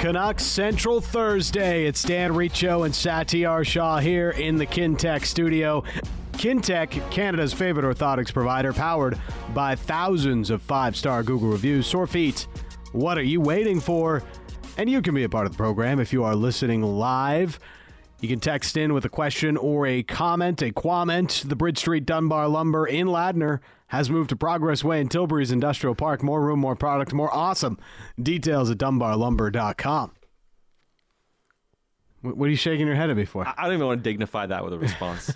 Canucks Central Thursday. It's Dan Riccio and Satyar Shah here in the Kintec studio. Kintec, Canada's favorite orthotics provider, powered by thousands of five-star Google reviews. Sore feet, what are you waiting for? And you can be a part of the program if you are listening live. You can text in with a question or a comment, a quament. The Bridge Street Dunbar Lumber in Ladner has moved to Progress Way in Tilbury's Industrial Park. More room, more product, more awesome. Details at dunbarlumber.com. What are you shaking your head at me for? I don't even want to dignify that with a response.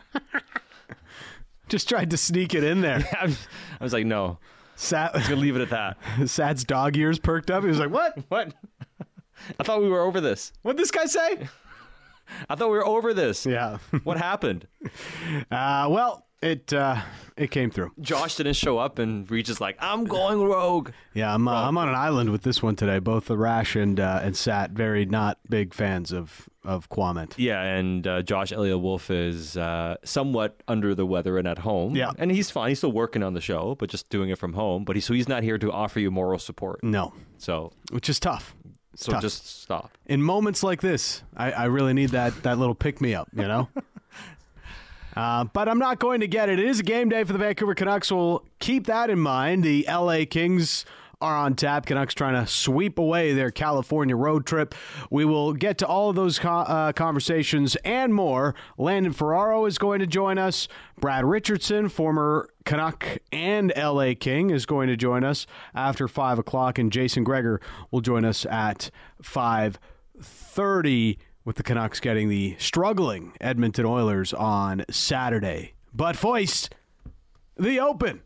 Just tried to sneak it in there. I was like, no. I'm going to leave it at that. Sat's dog ears perked up. He was like, what? What? I thought we were over this. What'd this guy say? I thought we were over this. Yeah. What happened? Well, it came through. Josh didn't show up, and Reach is like, I'm going rogue. Yeah, I'm on an island with this one today. Both the Rash and Sat, very not big fans of Quament. Yeah, and Josh Elliott Wolf is somewhat under the weather and at home. Yeah. And he's fine. He's still working on the show, but just doing it from home. But he's not here to offer you moral support. No. So, which is tough. So tough. Just stop. In moments like this, I really need that little pick-me-up, you know? But I'm not going to get it. It is a game day for the Vancouver Canucks. We'll keep that in mind. The LA Kings are on tap. Canucks trying to sweep away their California road trip. We will get to all of those conversations and more. Landon Ferraro is going to join us. Brad Richardson, former Canuck and LA King, is going to join us after 5 o'clock, and Jason Gregor will join us at 5:30 with the Canucks getting the struggling Edmonton Oilers on Saturday. But Foist, the Open.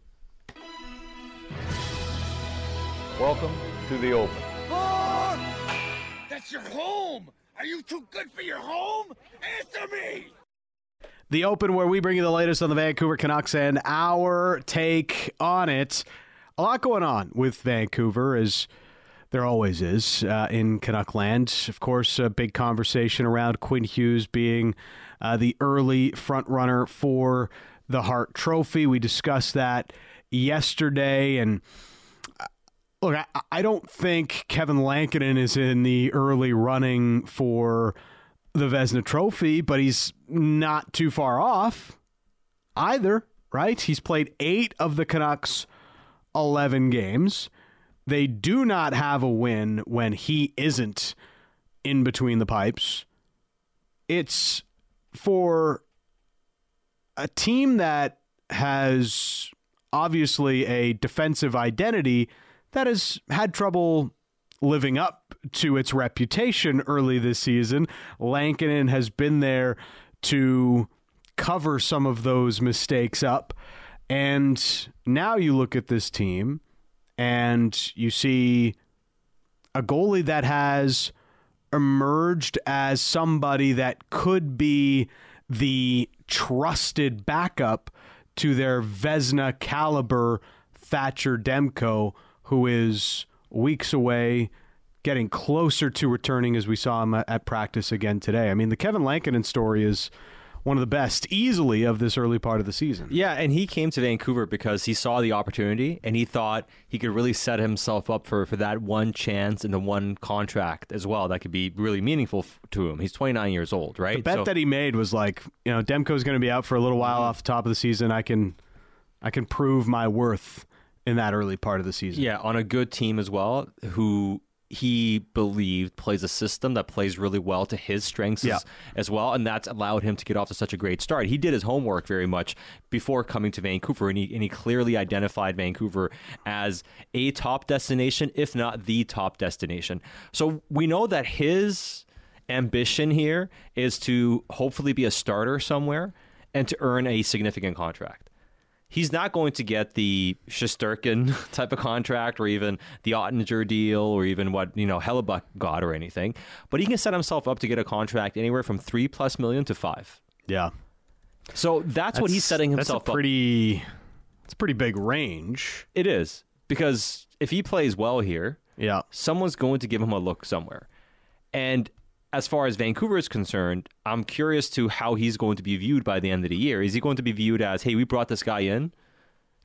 Welcome to the Open. Fuck! That's your home! Are you too good for your home? Answer me! The Open, where we bring you the latest on the Vancouver Canucks and our take on it. A lot going on with Vancouver, as there always is in Canuck land. Of course, a big conversation around Quinn Hughes being the early front-runner for the Hart Trophy. We discussed that yesterday, and look, I don't think Kevin Lankinen is in the early running for the Vezina Trophy, but he's not too far off either, right? He's played 8 of the Canucks' 11 games. They do not have a win when he isn't in between the pipes. It's for a team that has obviously a defensive identity that has had trouble living up to its reputation early this season. Lankinen has been there to cover some of those mistakes up. And now you look at this team and you see a goalie that has emerged as somebody that could be the trusted backup to their Vezina caliber Thatcher Demko, who is weeks away, getting closer to returning, as we saw him at practice again today. I mean, the Kevin Lankinen story is one of the best, easily, of this early part of the season. Yeah, and he came to Vancouver because he saw the opportunity, and he thought he could really set himself up for that one chance and the one contract as well that could be really meaningful to him. He's 29 years old, right? The bet that he made was like, you know, Demko's going to be out for a little while off the top of the season. I can prove my worth in that early part of the season. Yeah, on a good team as well, who he believed plays a system that plays really well to his strengths as well, and that's allowed him to get off to such a great start. He did his homework very much before coming to Vancouver, and he clearly identified Vancouver as a top destination, if not the top destination. So we know that his ambition here is to hopefully be a starter somewhere and to earn a significant contract. He's not going to get the Shesterkin type of contract or even the Ottinger deal or even what, Hellebuck got or anything. But he can set himself up to get a contract anywhere from $3+ million to $5 million. Yeah. So that's what he's setting himself up. It's a pretty big range. It is. Because if he plays well here, someone's going to give him a look somewhere. And as far as Vancouver is concerned, I'm curious to how he's going to be viewed by the end of the year. Is he going to be viewed as, hey, we brought this guy in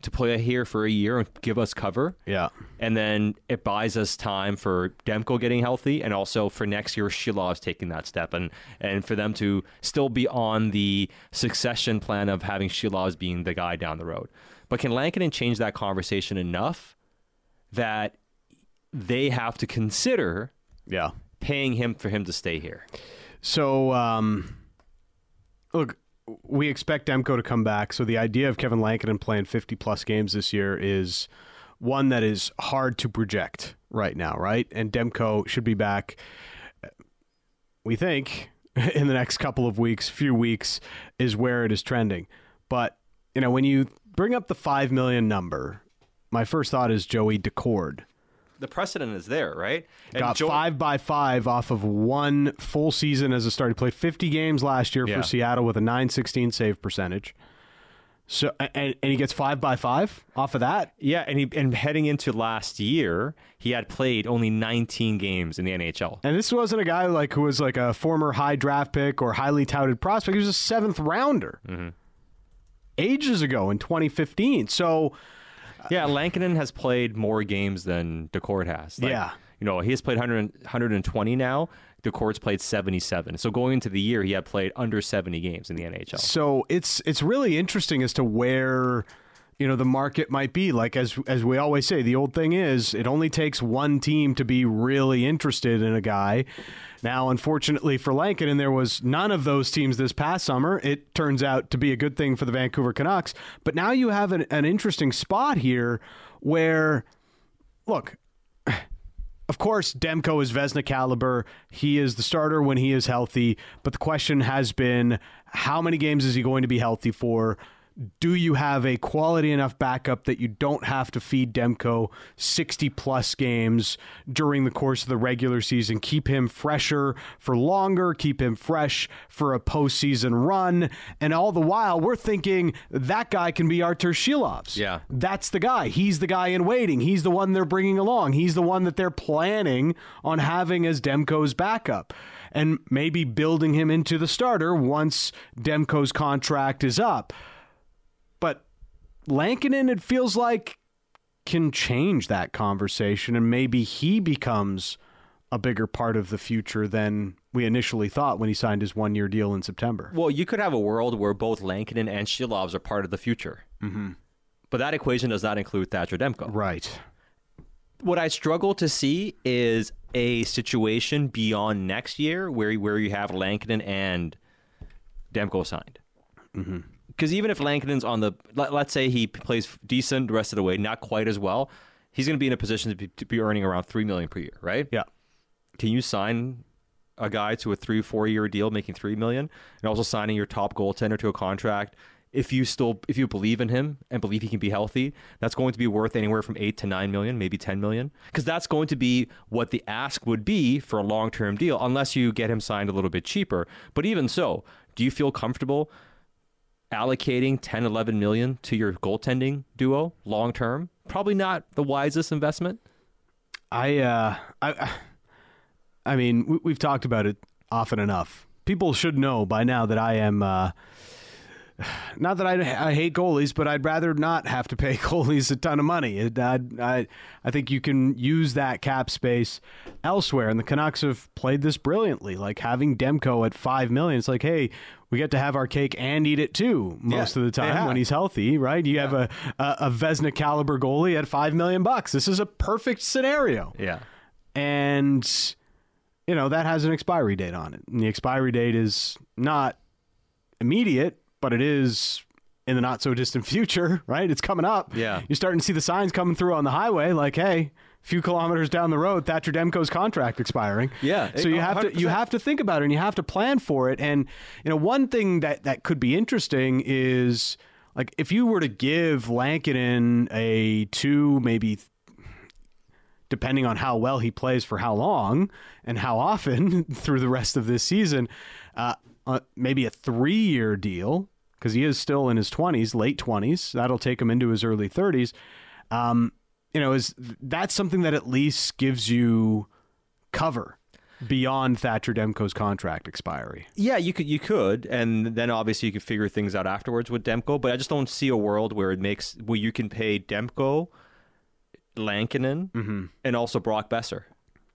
to play here for a year and give us cover. Yeah. And then it buys us time for Demko getting healthy, and also for next year, Shilov's taking that step, and for them to still be on the succession plan of having Shilov's being the guy down the road. But can Lankinen change that conversation enough that they have to consider paying him for him to stay here? So, look, we expect Demko to come back. So the idea of Kevin Lankinen playing 50-plus games this year is one that is hard to project right now, right? And Demko should be back, we think, in the next couple of weeks, few weeks, is where it is trending. But, when you bring up the $5 million number, my first thought is Joey Daccord. The precedent is there, right? And got 5x5 off of one full season as a starter. He played 50 games last year for Seattle with a .916 save percentage. So and he gets 5x5 off of that. Yeah, and heading into last year, he had played only 19 games in the NHL. And this wasn't a guy who was like a former high draft pick or highly touted prospect. He was a seventh rounder ages ago in 2015. So. Yeah, Lankinen has played more games than Daccord has. He has played 120 now. Deccord's played 77. So going into the year, he had played under 70 games in the NHL. So it's really interesting as to where the market might be. Like as we always say, the old thing is it only takes one team to be really interested in a guy. Now, unfortunately for Lankinen, there was none of those teams this past summer. It turns out to be a good thing for the Vancouver Canucks. But now you have an interesting spot here where, look, of course, Demko is Vezina caliber. He is the starter when he is healthy. But the question has been, how many games is he going to be healthy for? Do you have a quality enough backup that you don't have to feed Demko 60-plus games during the course of the regular season? Keep him fresher for longer, keep him fresh for a postseason run, and all the while, we're thinking that guy can be Artur Shilovs. Yeah. That's the guy. He's the guy in waiting. He's the one they're bringing along. He's the one that they're planning on having as Demko's backup, and maybe building him into the starter once Demko's contract is up. But Lankinen, it feels like, can change that conversation, and maybe he becomes a bigger part of the future than we initially thought when he signed his one-year deal in September. Well, you could have a world where both Lankinen and Shilovs are part of the future. Mm-hmm. But that equation does not include Thatcher Demko. Right. What I struggle to see is a situation beyond next year where you have Lankinen and Demko signed. Mm-hmm. Because even if Lankinen's on let's say he plays decent the rest of the way, not quite as well, he's going to be in a position to be earning around $3 million per year, right? Yeah. Can you sign a guy to a 3-4 year deal making $3 million, and also signing your top goaltender to a contract? If you believe in him and believe he can be healthy, that's going to be worth anywhere from $8 to $9 million, maybe $10 million, because that's going to be what the ask would be for a long-term deal, unless you get him signed a little bit cheaper. But even so, do you feel comfortable allocating $10-11 million to your goaltending duo long term? Probably not the wisest investment. I mean, we've talked about it often enough. People should know by now that I am not that I hate goalies, but I'd rather not have to pay goalies a ton of money. I think you can use that cap space elsewhere, and the Canucks have played this brilliantly. Like having Demko at $5 million, it's like, hey, we get to have our cake and eat it too most of the time when he's healthy, right? You have a Vezina caliber goalie at $5 million. This is a perfect scenario. Yeah, and that has an expiry date on it, and the expiry date is not immediate, but it is in the not so distant future, right? It's coming up. Yeah. You're starting to see the signs coming through on the highway like, hey, a few kilometers down the road, Thatcher Demko's contract expiring. Yeah. So you have to think about it, and you have to plan for it. And one thing that could be interesting is, like, if you were to give Lankinen a 2, maybe depending on how well he plays for how long and how often through the rest of this season, maybe a 3-year deal, because he is still in his 20s, late 20s. That'll take him into his early 30s. That's something that at least gives you cover beyond Thatcher Demko's contract expiry. Yeah, you could, and then obviously you could figure things out afterwards with Demko. But I just don't see a world where you can pay Demko, Lankinen, and also Brock Besser.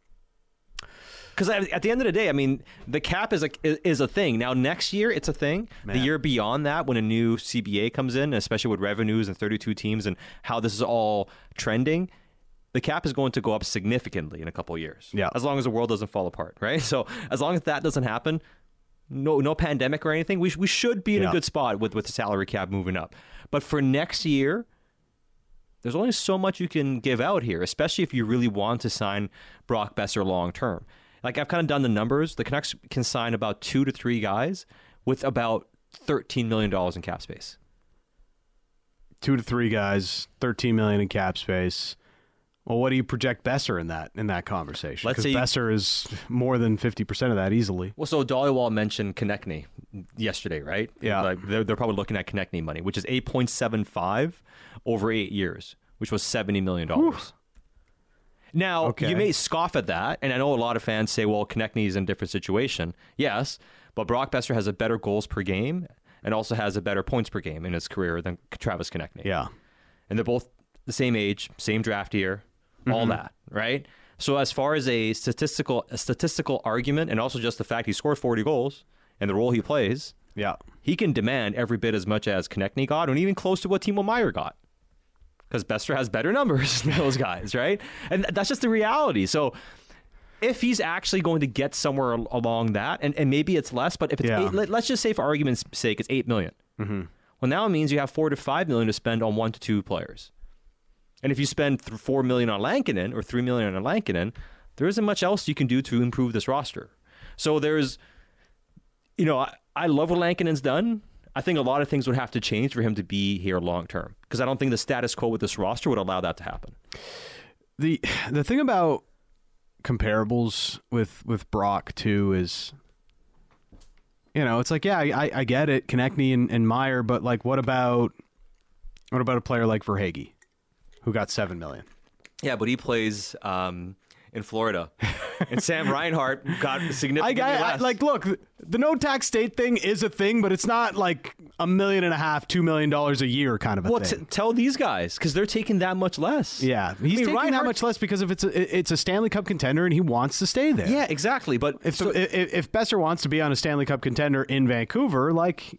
Because at the end of the day, I mean, the cap is a thing. Now, next year, it's a thing. Man. The year beyond that, when a new CBA comes in, especially with revenues and 32 teams and how this is all trending, the cap is going to go up significantly in a couple of years. Yeah. As long as the world doesn't fall apart, right? So as long as that doesn't happen, no pandemic or anything, we should be in a good spot with the salary cap moving up. But for next year, there's only so much you can give out here, especially if you really want to sign Brock Besser long term. Like, I've kind of done the numbers. The Canucks can sign about 2 to 3 guys with about $13 million in cap space. 2 to 3 guys, $13 million in cap space. Well, what do you project Besser in that conversation? Because Besser is more than 50% of that easily. Well, so Dhaliwal mentioned Konechny yesterday, right? Yeah. Like they're probably looking at Konechny money, which is 8.75 over 8 years, which was $70 million. Whew. Now, You may scoff at that, and I know a lot of fans say, well, Konechny is in a different situation. Yes, but Brock Besser has a better goals per game and also has a better points per game in his career than Travis Konechny. Yeah. And they're both the same age, same draft year, all that, right? So as far as a statistical argument, and also just the fact he scored 40 goals and the role he plays, he can demand every bit as much as Konechny got, and even close to what Timo Meier got. Because Besser has better numbers than those guys, right? And that's just the reality. So if he's actually going to get somewhere along that, and maybe it's less, but if it's let's just say for argument's sake, it's $8 million. Well, now it means you have $4 to $5 million to spend on 1 to 2 players. And if you spend $4 million on Lankinen or $3 million on Lankinen, there isn't much else you can do to improve this roster. So there's, I love what Lankinen's done. I think a lot of things would have to change for him to be here long term, because I don't think the status quo with this roster would allow that to happen. The thing about comparables with Brock too is, it's like, I get it, Konechny and Meier, but like, what about a player like Verhaeghe, who got $7 million? Yeah, but he plays in Florida. And Sam Reinhart got significantly less. Look, the no tax state thing is a thing, but it's not like $1.5 million, $2 million a year kind of a thing. Tell these guys, because they're taking that much less. Yeah, he's taking Reinhart, that much less because if it's a Stanley Cup contender and he wants to stay there. Yeah, exactly. But if Besser wants to be on a Stanley Cup contender in Vancouver,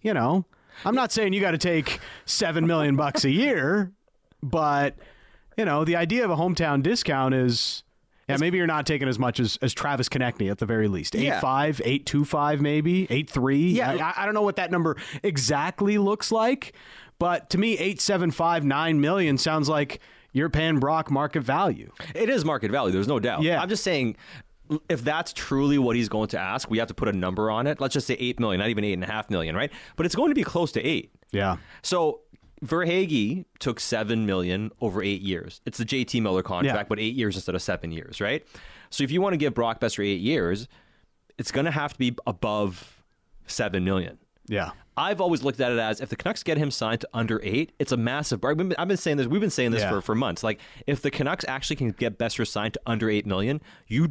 I'm not saying you got to take $7 million a year, but the idea of a hometown discount is. Yeah, maybe you're not taking as much as Travis Konechny at the very least. 8.5, 8.25 maybe, 8.3. Yeah, I don't know what that number exactly looks like, but to me, 8.75, $9 million sounds like you're paying Brock market value. It is market value, there's no doubt. Yeah. I'm just saying, if that's truly what he's going to ask, we have to put a number on it. Let's just say 8 million, not even 8.5 million, right? But it's going to be close to 8. Yeah. So Verhaeghe took $7 million over 8 years. It's the JT Miller contract, but 8 years instead of 7 years, right? So if you want to give Brock Besser 8 years, it's going to have to be above $7 million. Yeah. I've always looked at it as, if the Canucks get him signed to under 8, it's a massive bargain. I've been saying this. We've been saying this for months. Like, if the Canucks actually can get Besser signed to under $8 million, you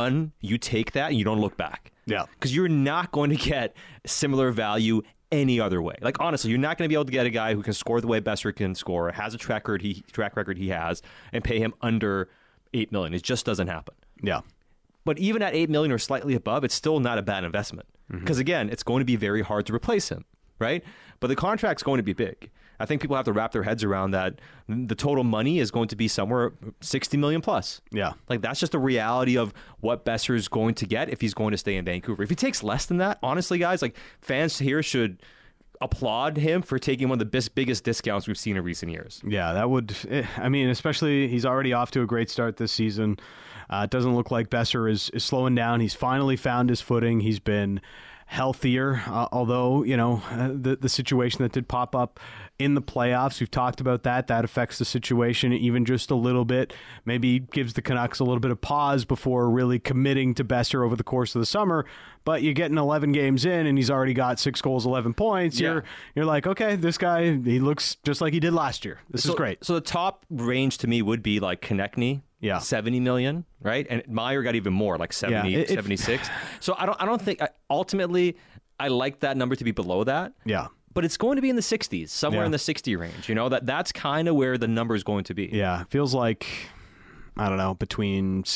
take that, and you don't look back. Yeah. Because you're not going to get similar value any other way. Like, honestly, you're not going to be able to get a guy who can score the way Besser can score, has a track record he has, and pay him under $8 million. It just doesn't happen. Yeah. But even at $8 million or slightly above, it's still not a bad investment. Because again, it's going to be very hard to replace him, right? But the contract's going to be big. I think people have to wrap their heads around that. The total money is going to be somewhere $60 million plus. Yeah. Like, that's just the reality of what Besser is going to get if he's going to stay in Vancouver. If he takes less than that, honestly, guys, like, fans here should applaud him for taking one of the biggest discounts we've seen in recent years. Yeah, that would, especially he's already off to a great start this season. It doesn't look like Besser is slowing down. He's finally found his footing. He's been healthier, although, the situation that did pop up in the playoffs, we've talked about that affects the situation even just a little bit. Maybe gives the Canucks a little bit of pause before really committing to Besser over the course of the summer. But you're getting 11 games in and he's already got 6 goals, 11 points. Yeah. You're like, okay, this guy, he looks just like he did last year. This is great. So the top range to me would be like Konechny, Yeah. 70 million, right? And Meyer got even more, like 70, 76. So I don't think ultimately I like that number to be below that. Yeah. But it's going to be in the 60s, somewhere in the 60 range. That's kind of where the number is going to be. Yeah, it feels like, I don't know, between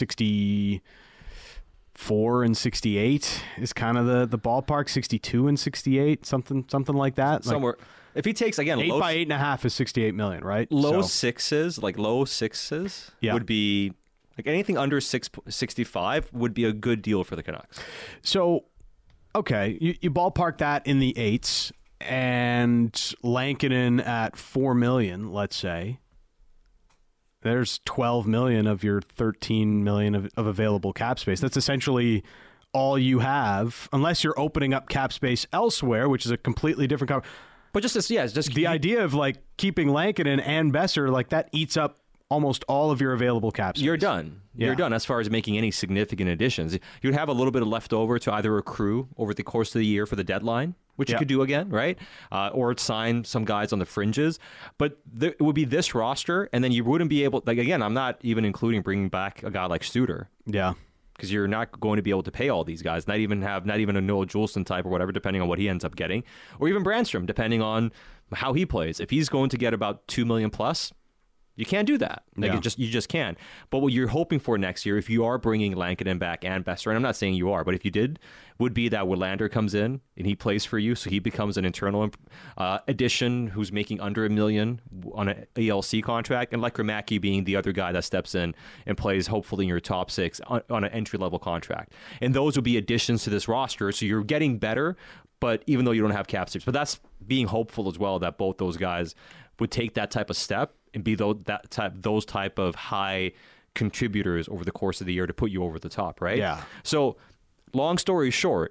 64 and 68 is kind of the ballpark. 62 and 68, something like that. Somewhere. If he takes, again, 8 by 8.5 is 68 million, right? Low sixes would be, like anything under 65 would be a good deal for the Canucks. So, okay, you ballpark that in the 8s. And Lankinen at $4 million, let's say, there's $12 million of your $13 million of available cap space. That's essentially all you have, unless you're opening up cap space elsewhere, which is a completely different. But it's just the idea of like keeping Lankinen and Besser, like that eats up almost all of your available cap space. You're done. Yeah. You're done as far as making any significant additions. You'd have a little bit of leftover to either accrue over the course of the year for the deadline, which you could do again, right? Or sign some guys on the fringes. But it would be this roster, and then you wouldn't be able, like, again, I'm not even including bringing back a guy like Suter. Yeah. Because you're not going to be able to pay all these guys, not even a Noah Juleson type or whatever, depending on what he ends up getting. Or even Brandstrom, depending on how he plays. If he's going to get about $2 million plus, you can't do that. Like you just can't. But what you're hoping for next year, if you are bringing Lankinen back and Besser, and I'm not saying you are, but if you did, would be that Willander comes in and he plays for you, so he becomes an internal addition who's making under $1 million on an ELC contract, and like Gromacki being the other guy that steps in and plays hopefully in your top 6 on an entry-level contract. And those would be additions to this roster, so you're getting better, but even though you don't have cap space. But that's being hopeful as well that both those guys would take that type of step and be those type of high contributors over the course of the year to put you over the top, right? Yeah. So, long story short,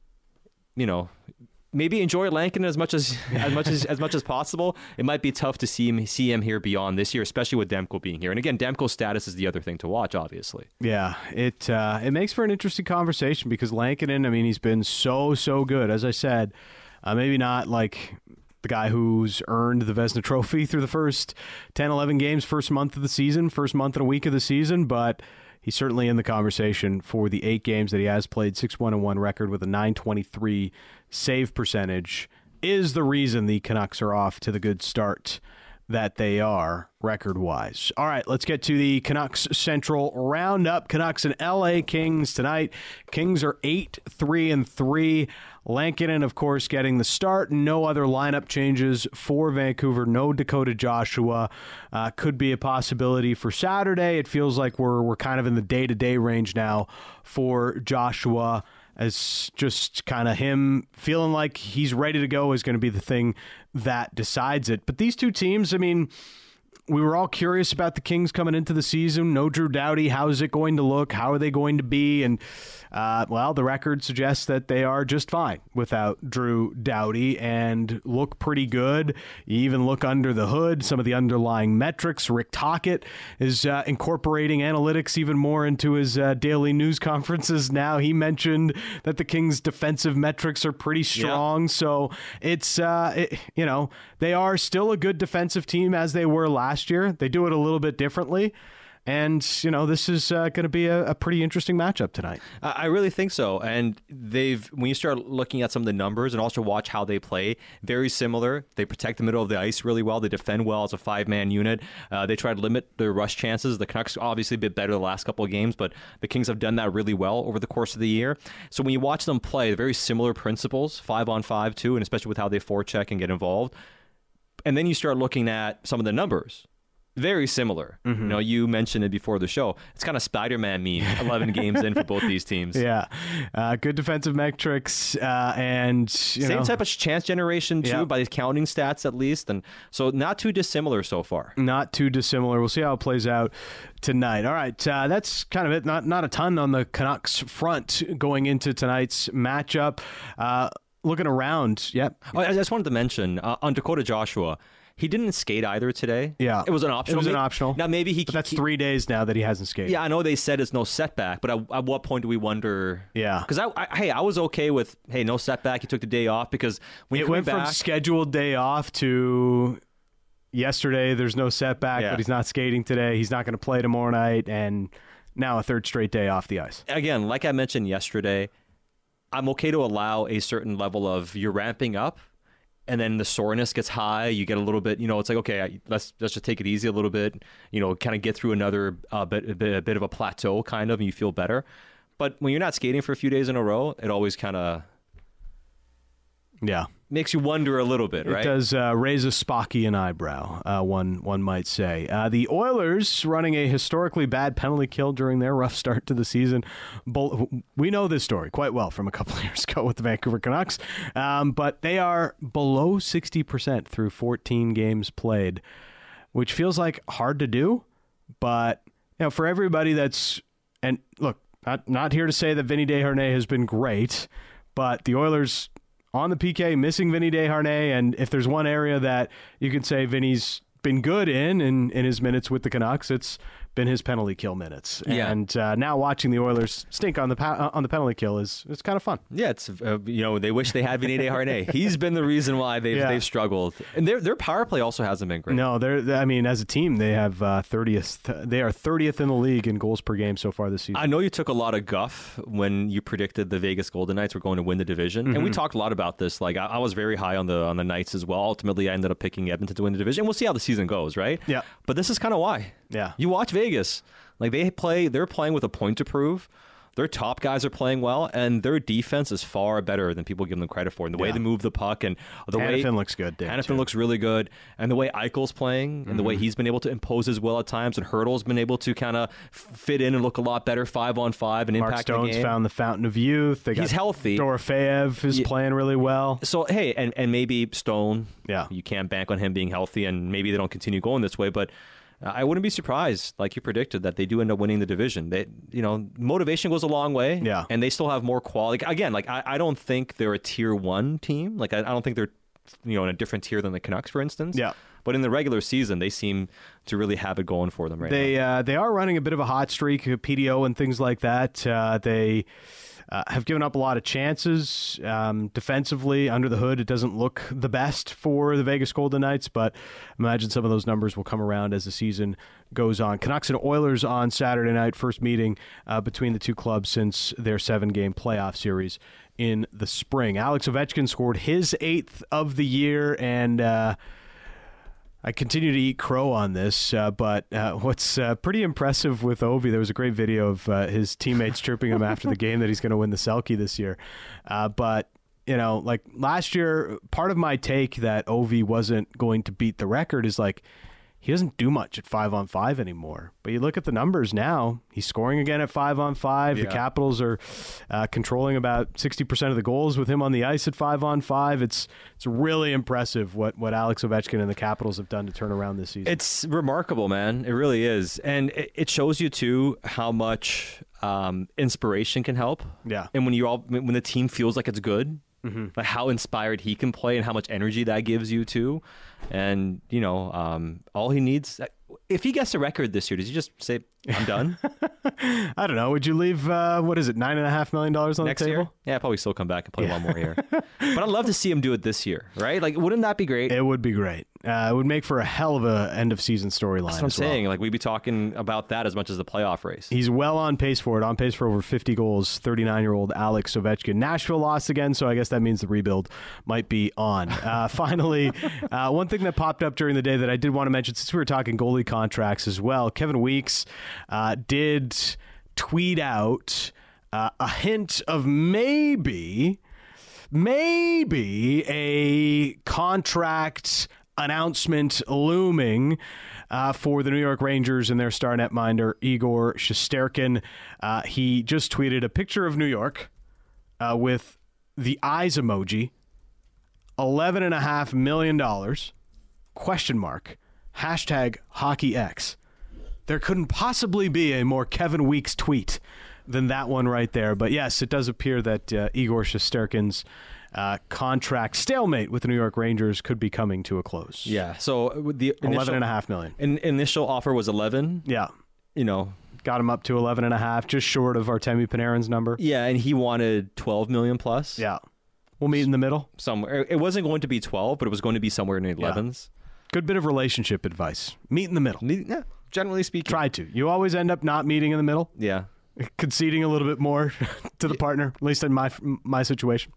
maybe enjoy Lankinen as much as possible. It might be tough to see him here beyond this year, especially with Demko being here. And again, Demko's status is the other thing to watch, obviously. Yeah, it makes for an interesting conversation because Lankinen, I mean, he's been so good. As I said, maybe not like the guy who's earned the Vezina Trophy through the first 10, 11 games, first month and a week of the season, but he's certainly in the conversation for the 8 games that he has played. 6-1-1 record with a .923 save percentage is the reason the Canucks are off to the good start that they are record-wise. All right, let's get to the Canucks Central Roundup. Canucks and LA Kings tonight. Kings are 8-3-3. Lankinen, of course, getting the start. No other lineup changes for Vancouver. No Dakota Joshua. Could be a possibility for Saturday. It feels like we're kind of in the day-to-day range now for Joshua, as just kind of him feeling like he's ready to go is going to be the thing that decides it. But these two teams, I mean, we were all curious about the Kings coming into the season. No Drew Doughty. How is it going to look? How are they going to be? And, well, the record suggests that they are just fine without Drew Doughty and look pretty good. You even look under the hood, some of the underlying metrics. Rick Tocchet is incorporating analytics even more into his daily news conferences now. He mentioned that the Kings' defensive metrics are pretty strong. Yeah. So it's, they are still a good defensive team as they were last year. They do it a little bit differently. And, this is going to be a pretty interesting matchup tonight. I really think so. And when you start looking at some of the numbers and also watch how they play, very similar. They protect the middle of the ice really well. They defend well as a 5-man unit. They try to limit their rush chances. The Canucks obviously a bit better the last couple of games, but the Kings have done that really well over the course of the year. So when you watch them play, very similar principles, 5-on-5 too, and especially with how they forecheck and get involved. And then you start looking at some of the numbers. Very similar. Mm-hmm. You mentioned it before the show. It's kind of Spider-Man meme 11 games in for both these teams. Yeah. Good defensive metrics and, same type of chance generation, too, by the counting stats at least. And so not too dissimilar so far. Not too dissimilar. We'll see how it plays out tonight. All right. That's kind of it. Not a ton on the Canucks front going into tonight's matchup. Looking around. Yep. Oh, I just wanted to mention on Dakota Joshua, he didn't skate either today. Yeah. It was an optional. It was an optional. Now, maybe But that's 3 days now that he hasn't skated. Yeah, I know they said it's no setback, but at what point do we wonder? Yeah. Because I was okay with, no setback. He took the day off because when it went from scheduled day off to yesterday there's no setback, but he's not skating today. He's not going to play tomorrow night, and now a third straight day off the ice. Again, like I mentioned yesterday, I'm okay to allow a certain level of you're ramping up, and then the soreness gets high. You get a little bit, it's like, okay, let's just take it easy a little bit, kind of get through another bit of a plateau kind of, and you feel better. But when you're not skating for a few days in a row, it always kind of makes you wonder a little bit, right? It does raise a Spockian eyebrow, one might say. The Oilers running a historically bad penalty kill during their rough start to the season. We know this story quite well from a couple of years ago with the Vancouver Canucks, but they are below 60% through 14 games played, which feels like hard to do. But for everybody that's, and look, not here to say that Vinny Desharnais has been great, but the Oilers on the PK missing Vinny Desharnais, and if there's one area that you can say Vinny's been good in his minutes with the Canucks, it's been his penalty kill minutes. Yeah. And now watching the Oilers stink on the penalty kill it's kind of fun. Yeah, it's they wish they had Vinny Desharnais. He's been the reason why they've struggled, and their power play also hasn't been great. No, as a team they have 30th. They are 30th in the league in goals per game so far this season. I know you took a lot of guff when you predicted the Vegas Golden Knights were going to win the division, and we talked a lot about this. Like I was very high on the Knights as well. Ultimately, I ended up picking Edmonton to win the division. We'll see how the season goes, right? Yeah. But this is kind of why. Yeah. You watch Vegas. Like they're playing with a point to prove. Their top guys are playing well, and their defense is far better than people give them credit for. And the way they move the puck, and the way Hanifin looks good. Hanifin looks really good, and the way Eichel's playing, and the way he's been able to impose his will at times, and Hurdle's been able to kind of fit in and look a lot better 5-on-5 and Mark impact Stone's the game. found the fountain of youth. He's healthy. Dorofeev is playing really well. So hey, and maybe Stone. Yeah. You can't bank on him being healthy, and maybe they don't continue going this way, but. I wouldn't be surprised, like you predicted, that they do end up winning the division. They, motivation goes a long way, and they still have more quality. Again, I don't think they're a tier 1 team. Like I don't think they're, in a different tier than the Canucks, for instance. Yeah. But in the regular season, they seem to really have it going for them right now. They are running a bit of a hot streak, PDO and things like that. They have given up a lot of chances defensively. Under the hood, it doesn't look the best for the Vegas Golden Knights, but imagine some of those numbers will come around as the season goes on. Canucks and Oilers on Saturday night, first meeting between the two clubs since their 7-game playoff series in the spring. Alex Ovechkin scored his 8th of the year, and I continue to eat crow on this, but what's pretty impressive with Ovi, there was a great video of his teammates chirping him after the game that he's going to win the Selke this year. But, like last year, part of my take that Ovi wasn't going to beat the record is like, he doesn't do much at 5-on-5 anymore. But you look at the numbers now, he's scoring again at 5-on-5. Yeah. The Capitals are controlling about 60% of the goals with him on the ice at 5-on-5. It's really impressive what Alex Ovechkin and the Capitals have done to turn around this season. It's remarkable, man. It really is. And it shows you, too, how much inspiration can help. Yeah. And when the team feels like it's good, like how inspired he can play and how much energy that gives you, too. And, all he needs, if he gets a record this year, does he just say, I'm done? I don't know. Would you leave, $9.5 million on Next the table? year? Yeah, I'd probably still come back and play one more year. But I'd love to see him do it this year, right? Like, wouldn't that be great? It would be great. It would make for a hell of a end-of-season storyline. That's what I'm saying. Like, we'd be talking about that as much as the playoff race. He's well on pace for it, on pace for over 50 goals, 39-year-old Alex Ovechkin. Nashville lost again, so I guess that means the rebuild might be on. Finally, one thing that popped up during the day that I did want to mention, since we were talking goalie contracts as well, Kevin Weeks did tweet out a hint of maybe a contract announcement looming for the New York Rangers and their star netminder Igor Shesterkin. He just tweeted a picture of New York with the eyes emoji, $11.5 million, question mark, hashtag HockeyX. There couldn't possibly be a more Kevin Weeks tweet than that one right there. But yes, it does appear that Igor Shesterkin's contract stalemate with the New York Rangers could be coming to a close. Yeah. So the $11.5 million. Initial offer was 11. Yeah. Got him up to 11.5, just short of Artemi Panarin's number. Yeah, and he wanted 12 million plus. Yeah. We'll meet in the middle. Somewhere. It wasn't going to be 12, but it was going to be somewhere in the 11s. Good bit of relationship advice. Meet in the middle. Yeah, generally speaking. Try to. You always end up not meeting in the middle. Yeah. Conceding a little bit more to the partner, at least in my situation.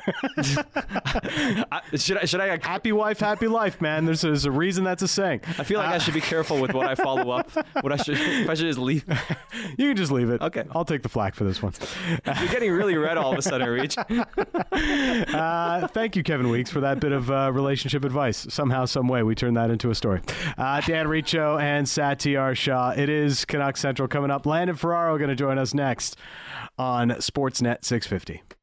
Should I? Happy wife, happy life, man. There's a reason that's a saying. I feel like I should be careful with what I follow up. If I should just leave. You can just leave it. Okay. I'll take the flack for this one. You're getting really red all of a sudden, Reach. Thank you, Kevin Weeks, for that bit of relationship advice. Somehow, some way, we turned that into a story. Dan Riccio and Satyar Shah. It is Canuck Central coming up. Landon Ferraro going to join us next on Sportsnet 650.